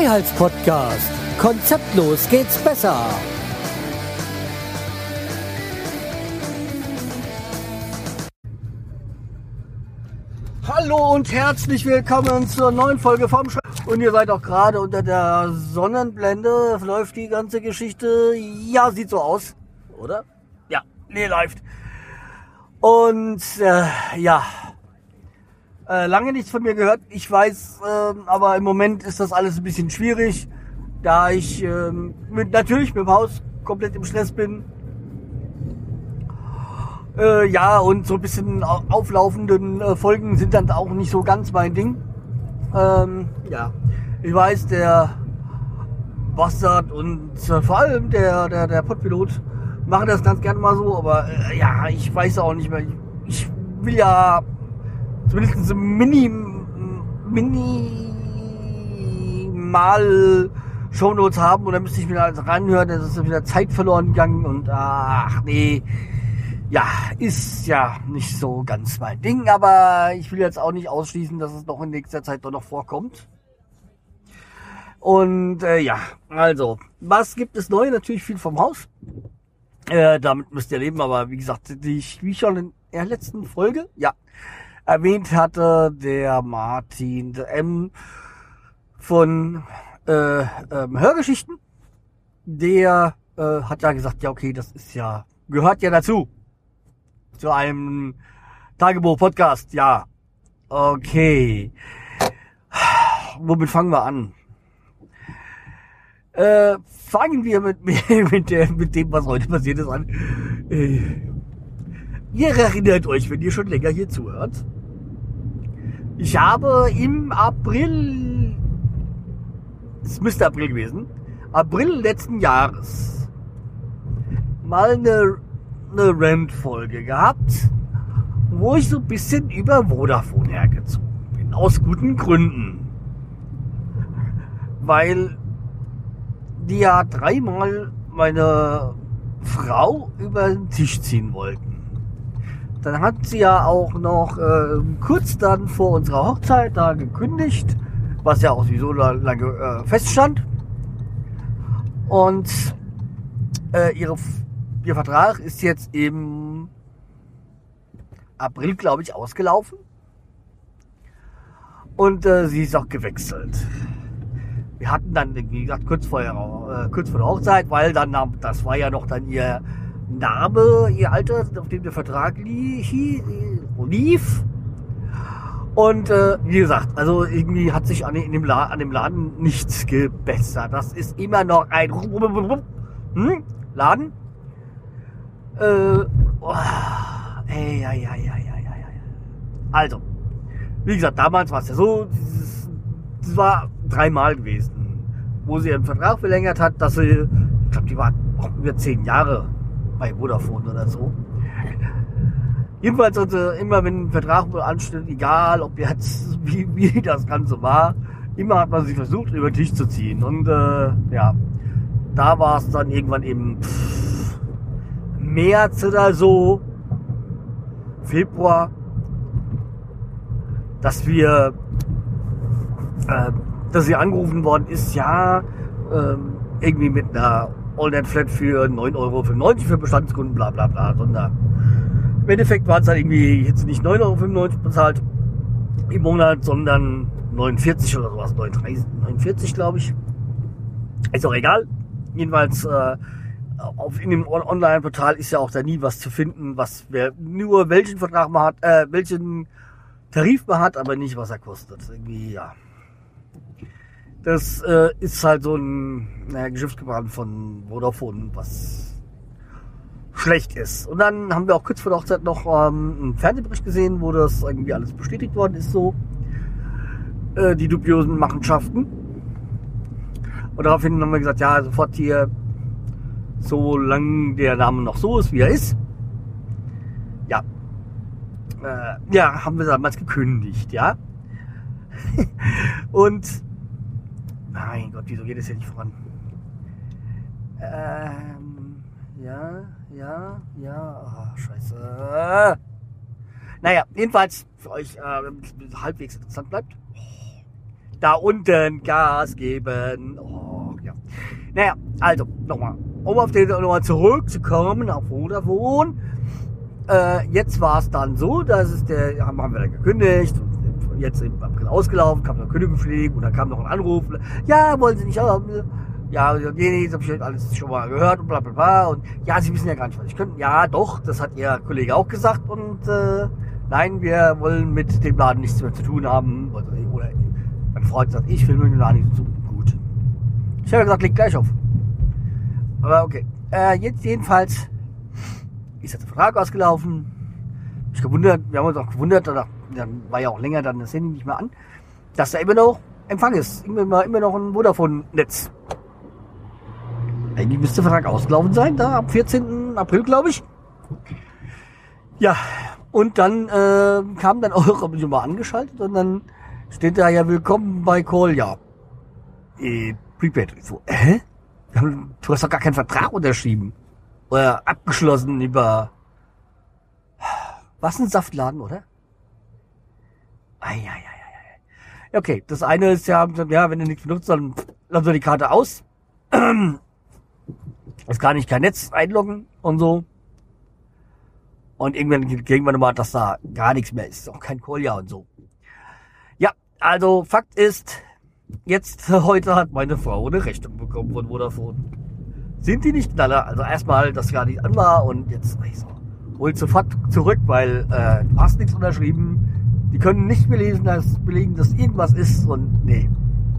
Drehhals-Podcast. Konzeptlos geht's besser. Hallo und herzlich willkommen zur neuen Folge vom Und ihr seid auch gerade unter der Sonnenblende. Läuft die ganze Geschichte? Ja, sieht so aus. Oder? Ja, nee, läuft. Und lange nichts von mir gehört. Ich weiß, aber im Moment ist das alles ein bisschen schwierig, da ich natürlich mit dem Haus komplett im Stress bin. Und so ein bisschen auflaufenden Folgen sind dann auch nicht so ganz mein Ding. Ich weiß, der Bastard und vor allem der Podpilot machen das ganz gerne mal so, aber ich weiß auch nicht mehr. Ich will ja zumindest minimal Shownotes haben, und dann müsste ich mir alles reinhören, das ist wieder Zeit verloren gegangen und ist ja nicht so ganz mein Ding, aber ich will jetzt auch nicht ausschließen, dass es noch in nächster Zeit doch noch vorkommt. Und also, was gibt es neu? Natürlich viel vom Haus. Damit müsst ihr leben, aber wie gesagt, wie schon in der letzten Folge, erwähnt hatte, der Martin M. von Hörgeschichten, der hat ja gesagt, ja okay, das ist ja, gehört ja dazu, zu einem Tagebuch-Podcast, ja, okay. Womit fangen wir an? Fangen wir mit dem, was heute passiert ist, an. Ihr erinnert euch, wenn ihr schon länger hier zuhört. Ich habe im April, es müsste April gewesen, April letzten Jahres, mal eine Rant-Folge gehabt, wo ich so ein bisschen über Vodafone hergezogen bin. Aus guten Gründen. Weil die ja dreimal meine Frau über den Tisch ziehen wollten. Dann hat sie ja auch noch kurz dann vor unserer Hochzeit da gekündigt, was ja auch sowieso lange feststand. Und ihr Vertrag ist jetzt im April, glaube ich, ausgelaufen. Und sie ist auch gewechselt. Wir hatten dann, wie gesagt, kurz vor der Hochzeit, weil dann, das war ja noch dann ihr Name, ihr Alter, auf dem der Vertrag lief. Und wie gesagt, also irgendwie hat sich an dem Laden nichts gebessert. Das ist immer noch ein Laden. Also, wie gesagt, damals war es ja so, das war 3-mal gewesen, wo sie ihren Vertrag verlängert hat, dass sie, ich glaube, die war auch über 10 Jahre bei Vodafone oder so. Jedenfalls, also immer wenn ein Vertrag ansteht, egal ob jetzt wie das Ganze war, immer hat man sich versucht, über den Tisch zu ziehen. Und da war es dann irgendwann im März oder so, Februar, dass sie angerufen worden ist, irgendwie mit einer All-Net-Flat für 9,95 € für Bestandskunden, bla bla bla, sondern im Endeffekt war es halt irgendwie jetzt nicht 9,95 € bezahlt im Monat, sondern 49 oder sowas, 49 glaube ich. Ist auch egal. Jedenfalls in dem Online-Portal ist ja auch da nie was zu finden, wer nur welchen Vertrag man hat, welchen Tarif man hat, aber nicht was er kostet. Irgendwie, ja. Das ist halt so ein Geschäftsgebaren von Vodafone, was schlecht ist. Und dann haben wir auch kurz vor der Hochzeit noch einen Fernsehbericht gesehen, wo das irgendwie alles bestätigt worden ist, so die dubiosen Machenschaften. Und daraufhin haben wir gesagt, ja, sofort hier, solange der Name noch so ist, wie er ist. Haben wir damals gekündigt, ja. Und mein Gott, wieso geht es hier nicht voran? Scheiße. Naja, jedenfalls für euch, damit es halbwegs interessant bleibt. Da unten Gas geben. Oh, ja. Naja, also, nochmal. Um auf den nochmal zurückzukommen auf Vodafone. Jetzt war es dann so, dass es haben wir dann gekündigt. Jetzt im April ausgelaufen, kam noch Kündigungsschläge und dann kam noch ein Anruf. Ja, wollen Sie nicht haben? Ja, nee, das habe ich alles schon mal gehört und bla bla bla. Und ja, Sie wissen ja gar nicht, was ich könnte. Ja, doch, das hat Ihr Kollege auch gesagt. Und nein, wir wollen mit dem Laden nichts mehr zu tun haben. Oder mein Freund sagt, ich will mit dem Laden nichts zu tun. Gut. Ich habe gesagt, leg gleich auf. Aber okay. Jetzt jedenfalls ist jetzt der Vertrag ausgelaufen. Ich gewundert, wir haben uns auch gewundert, dann war ja auch länger dann das Handy nicht mehr an, dass da immer noch Empfang ist. Immer noch ein Vodafone-Netz. Eigentlich müsste der Vertrag ausgelaufen sein, da am 14. April, glaube ich. Ja, und dann kam dann auch, habe ich mal angeschaltet und dann steht da ja willkommen bei Kolja. Prepaid. So, du hast doch gar keinen Vertrag unterschrieben. Oder abgeschlossen über... Was, ein Saftladen, oder? Okay, das eine ist ja, wenn du nichts benutzt, dann lass doch die Karte aus. Es kann nicht kein Netz einloggen und so. Und irgendwann kriegen wir nochmal, dass da gar nichts mehr ist. Auch kein Kolja und so. Ja, also Fakt ist, jetzt heute hat meine Frau eine Rechnung bekommen von Vodafone. Sind die nicht knaller? Also erstmal, dass gar nicht an war und jetzt hol sofort zurück, weil du hast nichts unterschrieben. Die können nicht belegen, dass irgendwas ist und nee.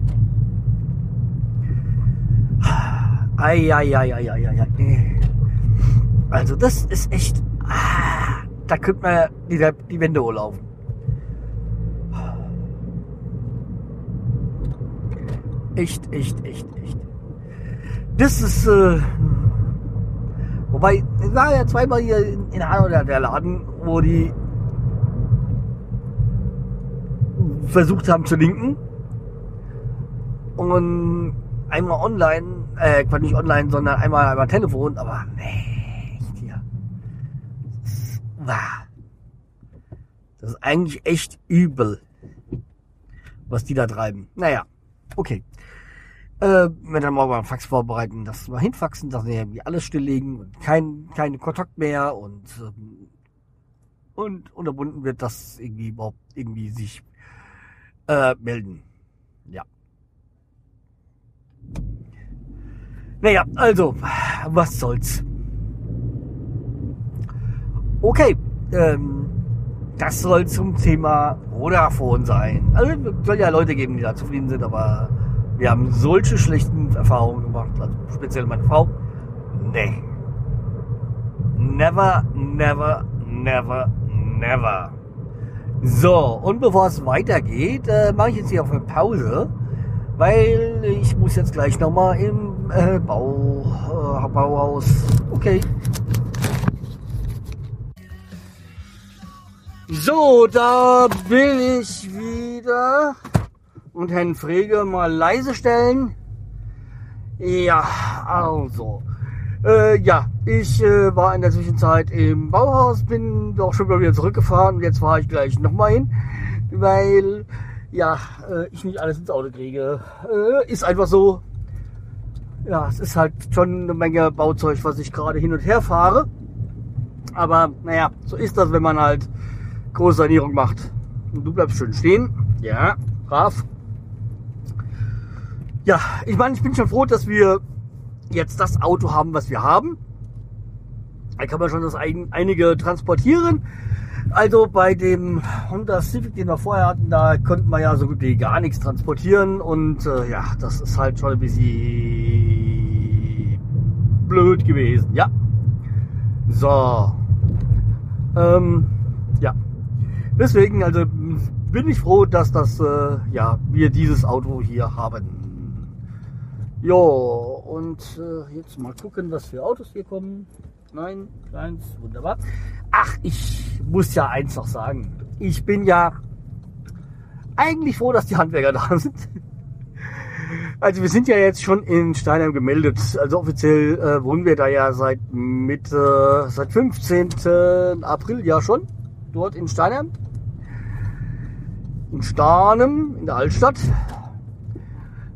Nee. Also das ist echt, da könnte man die Wände hochlaufen. Echt. Das ist, wobei, es war ja zweimal hier in Hanau der Laden, wo die versucht haben zu linken. Und einmal online, nicht online, sondern einmal Telefon, aber nee, echt hier. Das ist eigentlich echt übel, was die da treiben. Naja, okay. Wenn dann morgen mal einen Fax vorbereiten, das mal hinfaxen, dass wir irgendwie alles stilllegen und kein Kontakt mehr und unterbunden wird, dass irgendwie überhaupt irgendwie sich melden. Ja. Naja, also, was soll's. Okay, das soll zum Thema Vodafone sein. Also, es soll ja Leute geben, die da zufrieden sind, aber wir haben solche schlechten Erfahrungen gemacht, also speziell meine Frau. Nee. Never. So, und bevor es weitergeht, mache ich jetzt hier auf eine Pause, weil ich muss jetzt gleich nochmal im Bauhaus. Okay. So, da bin ich wieder. Und Herrn Frege mal leise stellen. Ja, also. Ich war in der Zwischenzeit im Bauhaus, bin doch schon mal wieder zurückgefahren und jetzt fahre ich gleich nochmal hin, weil ich nicht alles ins Auto kriege. Ist einfach so. Ja, es ist halt schon eine Menge Bauzeug, was ich gerade hin und her fahre. Aber naja, so ist das, wenn man halt große Sanierung macht. Und du bleibst schön stehen. Ja, brav. Ja, ich meine, ich bin schon froh, dass wir jetzt das Auto haben, was wir haben. Da kann man schon das einige transportieren. Also bei dem Honda Civic, den wir vorher hatten, da konnten wir ja so gut wie gar nichts transportieren. Und das ist halt schon ein bisschen blöd gewesen. Ja. So. Deswegen, also bin ich froh, dass wir dieses Auto hier haben. Jo, und jetzt mal gucken, was für Autos hier kommen. Nein, keins, wunderbar. Ach, ich muss ja eins noch sagen. Ich bin ja eigentlich froh, dass die Handwerker da sind. Also wir sind ja jetzt schon in Steinheim gemeldet. Also offiziell wohnen wir da ja seit 15. April ja schon. Dort in Steinheim. In Starnem, in der Altstadt.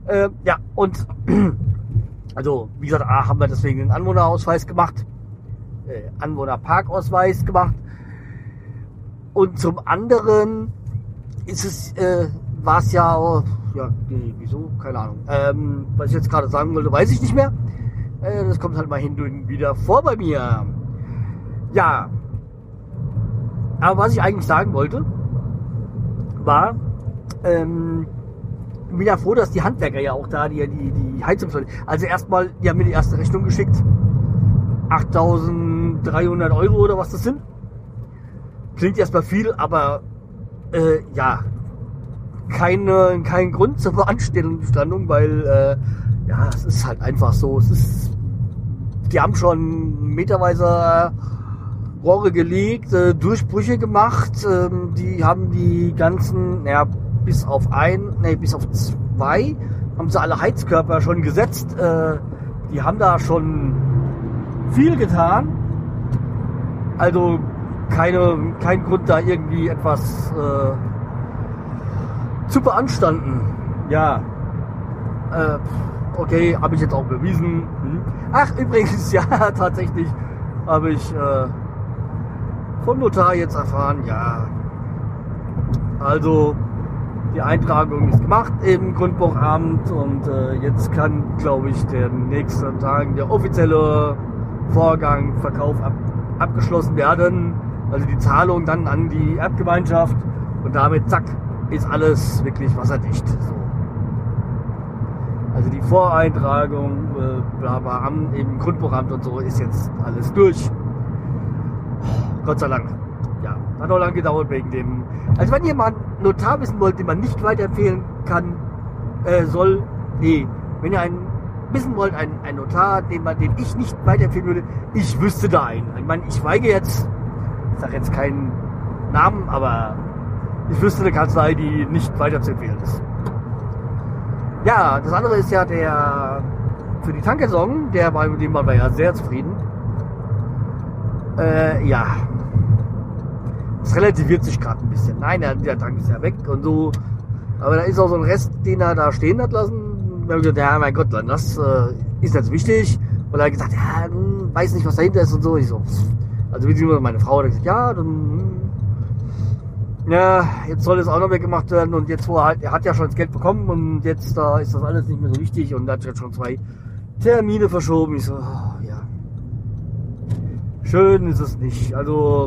Ja, und also wie gesagt, haben wir deswegen einen Anwohnerausweis gemacht, Anwohnerparkausweis gemacht. Und zum anderen ist es, war es ja, wieso? Keine Ahnung. Was ich jetzt gerade sagen wollte, weiß ich nicht mehr. Das kommt halt mal hin und wieder vor bei mir. Ja. Aber was ich eigentlich sagen wollte, war, ich bin ja froh, dass die Handwerker ja auch da die Heizungsleute, also erstmal, die haben mir die erste Rechnung geschickt. 8.300 € oder was das sind. Klingt erstmal viel, aber ja, kein Grund zur Beanstandung, weil ja, es ist halt einfach so. Die haben schon meterweise Rohre gelegt, Durchbrüche gemacht. Die haben die ganzen, bis auf zwei, haben sie alle Heizkörper schon gesetzt. Die haben da schon viel getan. Also kein Grund, da irgendwie etwas zu beanstanden. Ja. Okay, habe ich jetzt auch bewiesen. Ach, übrigens, ja, tatsächlich habe ich vom Notar jetzt erfahren, ja. Also, die Eintragung ist gemacht im Grundbuchamt und jetzt kann, glaube ich, der nächste Tag der offizielle Vorgang, Verkauf abgeschlossen werden. Also die Zahlung dann an die Erbgemeinschaft und damit, zack, ist alles wirklich wasserdicht. So. Also die Voreintragung, im Grundbuchamt und so ist jetzt alles durch. Gott sei Dank. Ja, hat auch lange gedauert wegen dem. Also wenn ihr mal einen Notar wissen wollt, den man nicht weiterempfehlen kann, wenn ihr wissen wollt, einen Notar, den ich nicht weiterempfehlen würde, ich wüsste da einen. Ich meine, ich sage jetzt keinen Namen, aber ich wüsste eine Kanzlei, die nicht weiterzuempfehlen ist. Ja, das andere ist ja der für die Tanksaison, mit dem waren wir ja sehr zufrieden. Ja, es relativiert sich gerade ein bisschen. Nein, der Tank ist ja weg und so, aber da ist auch so ein Rest, den er da stehen hat lassen. Wir haben gesagt, ja, mein Gott, das ist jetzt wichtig. Und er hat gesagt, ja, weiß nicht, was dahinter ist und so. Ich so, also wie meine Frau hat gesagt, ja, ja, jetzt soll es auch noch weggemacht werden und jetzt, er hat ja schon das Geld bekommen und jetzt da ist das alles nicht mehr so wichtig und hat jetzt schon 2 Termine verschoben. Ich so, oh, ja, schön ist es nicht. Also,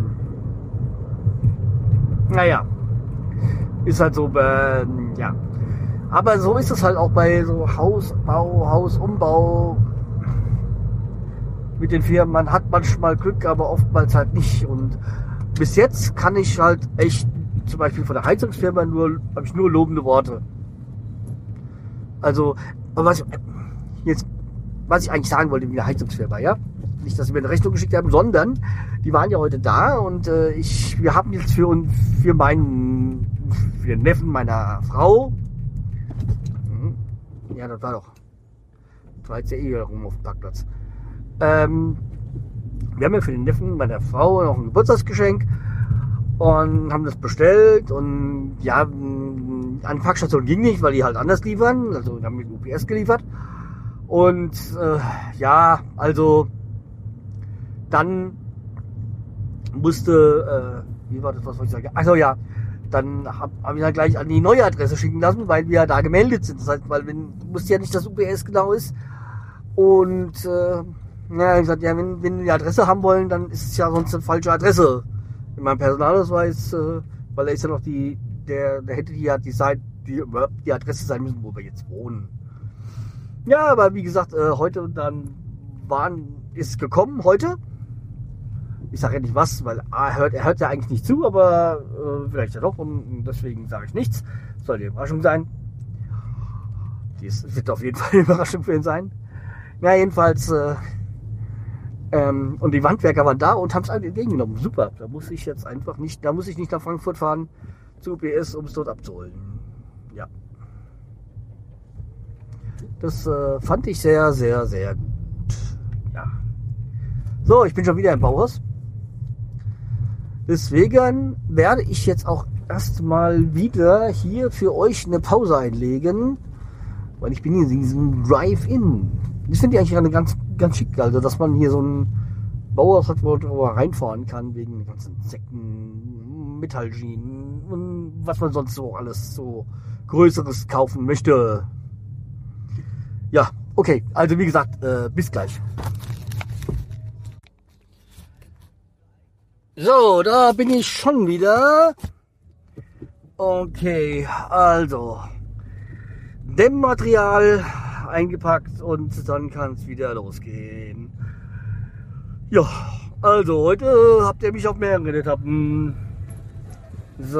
naja, ist halt so, ja. Aber so ist es halt auch bei so Hausbau, Hausumbau mit den Firmen. Man hat manchmal Glück, aber oftmals halt nicht. Und bis jetzt kann ich halt echt, zum Beispiel von der Heizungsfirma habe ich nur lobende Worte. Also, was ich eigentlich sagen wollte mit der Heizungsfirma, ja? Nicht, dass sie mir eine Rechnung geschickt haben, sondern die waren ja heute da und wir haben jetzt für den Neffen meiner Frau, ja, das war doch, war jetzt ja eh rum auf dem Parkplatz. Wir haben ja für den Neffen meiner Frau noch ein Geburtstagsgeschenk und haben das bestellt und ja, an die Packstation ging nicht, weil die halt anders liefern, also wir haben mit UPS geliefert und ja, also dann musste, wie war das, was wollte ich sagen? Achso, ja, dann hab ich dann gleich an die neue Adresse schicken lassen, weil wir da gemeldet sind. Das heißt, weil wusste ja nicht, dass UPS genau ist. Und ja, ich hab gesagt, ja, wenn wir die Adresse haben wollen, dann ist es ja sonst eine falsche Adresse. In meinem Personalausweis, weil da ist ja noch der hätte die Adresse sein müssen, wo wir jetzt wohnen. Ja, aber wie gesagt, heute dann ist es gekommen, heute. Ich sage ja nicht was, weil er hört ja eigentlich nicht zu, aber vielleicht ja doch und deswegen sage ich nichts. Soll die Überraschung sein. Dies wird auf jeden Fall eine Überraschung für ihn sein. Ja, jedenfalls und die Handwerker waren da und haben es entgegengenommen. Super, da muss ich nicht nach Frankfurt fahren zu UPS, um es dort abzuholen. Ja. Das fand ich sehr, sehr, sehr gut. Ja. So, ich bin schon wieder im Bauhaus. Deswegen werde ich jetzt auch erstmal wieder hier für euch eine Pause einlegen. Weil ich bin hier in diesem Drive-In. Das finde ich eigentlich eine ganz, ganz schick, also dass man hier so ein Bauhaus hat, wo man reinfahren kann, wegen den ganzen Insekten, Metallschienen und was man sonst so alles so Größeres kaufen möchte. Ja, okay, also wie gesagt, bis gleich. So, da bin ich schon wieder. Okay, also Dämmmaterial eingepackt und dann kann es wieder losgehen. Ja, also heute habt ihr mich auf mehreren Etappen. So.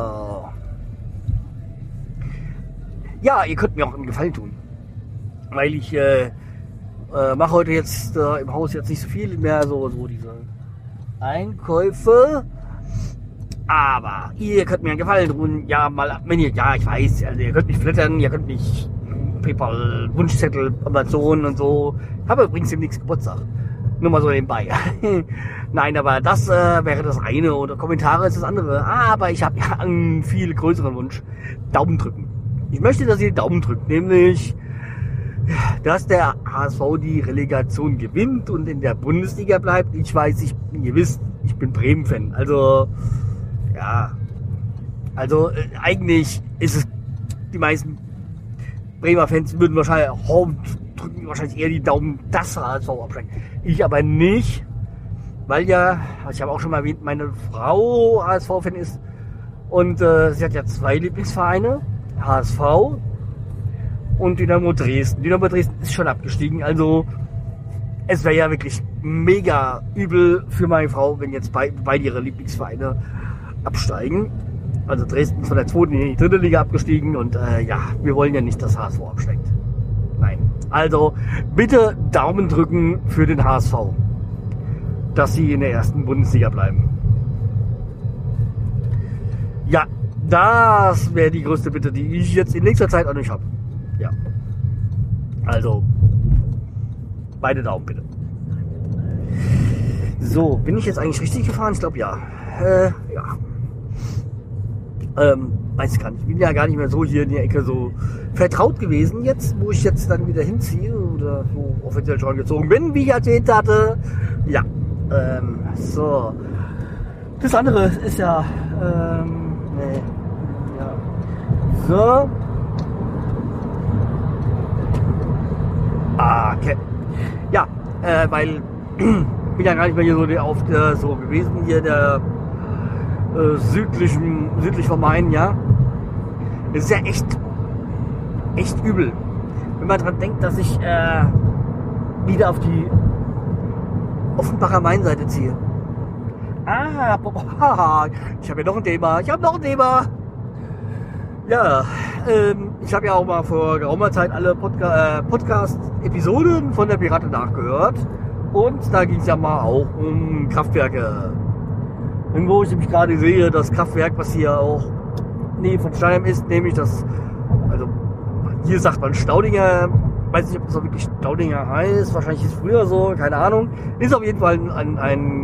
Ja, ihr könnt mir auch einen Gefallen tun. Weil ich mache heute jetzt im Haus jetzt nicht so viel mehr, so diese Einkäufe. Aber ihr könnt mir einen Gefallen tun. Ja, wenn ihr, ja, ich weiß, also ihr könnt mich flattern, ihr könnt mich PayPal, Wunschzettel, Amazon und so. Ich habe übrigens demnächst Geburtstag. Nur mal so nebenbei. Nein, aber das wäre das eine. Oder Kommentare ist das andere. Aber ich habe ja einen viel größeren Wunsch. Daumen drücken. Ich möchte, dass ihr Daumen drückt. Nämlich, dass der HSV die Relegation gewinnt und in der Bundesliga bleibt. Ich weiß, ihr wisst, ich bin Bremen-Fan. Also, ja. Also, eigentlich ist es, die meisten Bremer Fans würden drücken wahrscheinlich eher die Daumen, dass HSV absteigt. Ich aber nicht, weil ja, ich habe auch schon mal erwähnt, meine Frau HSV-Fan ist und sie hat ja 2 Lieblingsvereine, HSV und Dynamo Dresden. Dynamo Dresden ist schon abgestiegen, also es wäre ja wirklich mega übel für meine Frau, wenn jetzt beide ihre Lieblingsvereine absteigen. Also Dresden ist von der 2. in die 3. Liga abgestiegen und ja, wir wollen ja nicht, dass HSV absteigt. Nein. Also bitte Daumen drücken für den HSV, dass sie in der 1. Bundesliga bleiben. Ja, das wäre die größte Bitte, die ich jetzt in nächster Zeit auch nicht habe. Ja. Also beide Daumen bitte. So, bin ich jetzt eigentlich richtig gefahren? Ich glaube ja. Ja. Weiß ich gar nicht. Ich bin ja gar nicht mehr so hier in der Ecke so vertraut gewesen jetzt, wo ich jetzt dann wieder hinziehe oder so offiziell schon gezogen bin, wie ich erzählt hatte. Ja, so. Das andere ist ja, nee, ja. So. Ah, okay. Ja, weil bin ja gar nicht mehr hier so gewesen, hier der südlich vom Main, ja. Das ist ja echt übel. Wenn man dran denkt, dass ich wieder auf die Offenbacher Mainseite ziehe. Ich habe ja noch ein Thema. Ja, ich habe ja auch mal vor geraumer Zeit alle Podcast-Episoden von der Pirate nachgehört. Und da ging es ja mal auch um Kraftwerke. Und wo ich nämlich gerade sehe, das Kraftwerk, was hier auch Nähe von Steinheim ist, nämlich das, also hier sagt man Staudinger, weiß nicht, ob das auch wirklich Staudinger heißt, wahrscheinlich ist es früher so, keine Ahnung, ist auf jeden Fall ein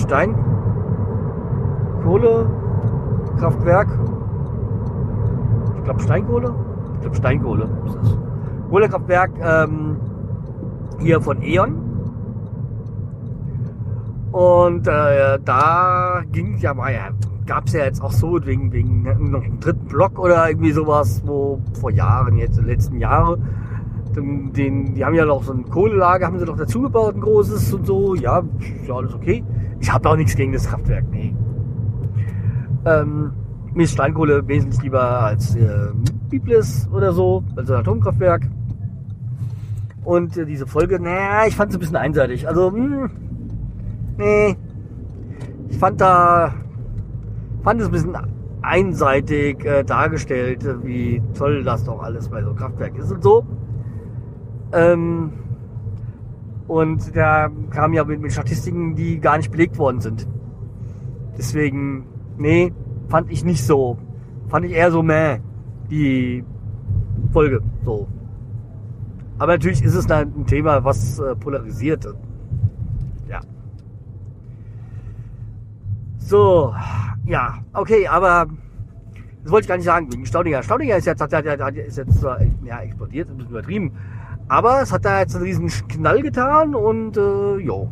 Steinkohlekraftwerk. Ich glaube Steinkohle ist das. Kohlekraftwerk hier von E.ON. Und da ging es ja mal, gab es ja jetzt auch so wegen noch einem 3. Block oder irgendwie sowas, wo vor Jahren, jetzt in den letzten Jahren, die haben ja noch so ein Kohlelager, haben sie doch dazu gebaut, ein großes und so, ja, ist ja alles okay. Ich habe auch nichts gegen das Kraftwerk, nee. Mir ist Steinkohle wesentlich lieber als Biblis oder so, also ein Atomkraftwerk. Und diese Folge, naja, ich fand es ein bisschen einseitig, also, nee, ich fand es ein bisschen einseitig dargestellt, wie toll das doch alles bei so einem Kraftwerk ist und so. Und da kam ja mit Statistiken, die gar nicht belegt worden sind. Deswegen, nee, fand ich nicht so. Fand ich eher so die Folge, so. Aber natürlich ist es ein Thema, was polarisiert. Ja. So, ja, okay, aber Das wollte ich gar nicht sagen, wegen Staudinger. Staudinger ist jetzt, ist jetzt zwar explodiert, ein bisschen übertrieben. Aber es hat da jetzt einen riesen Knall getan und jo.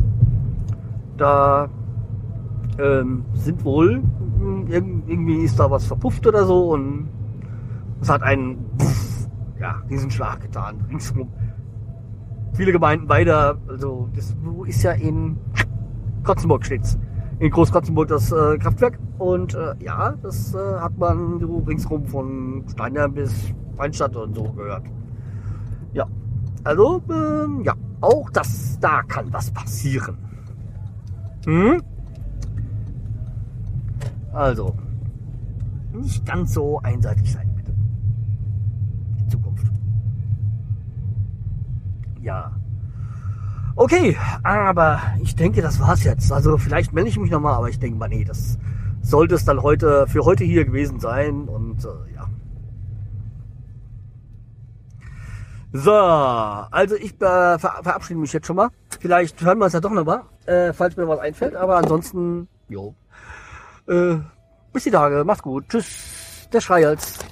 Da sind wohl, irgendwie ist da was verpufft oder so und es hat einen Riesenschlag getan, ringsum. Viele Gemeinden weiter, also das ist ja in Kotzenburg steht's. In Großkotzenburg das Kraftwerk und das hat man so ringsrum von Steinheim bis Weinstadt und so gehört. Ja, also auch da kann was passieren. Also, nicht ganz so einseitig sein, bitte. In Zukunft. Ja. Okay, aber ich denke, das war's jetzt. Also vielleicht melde ich mich nochmal, aber ich denke mal, nee, das sollte es dann für heute hier gewesen sein. Und ja. So, also ich verabschiede mich jetzt schon mal. Vielleicht hören wir uns ja doch nochmal, falls mir was einfällt. Aber ansonsten, jo. Bis die Tage, macht's gut. Tschüss, der Schreihals.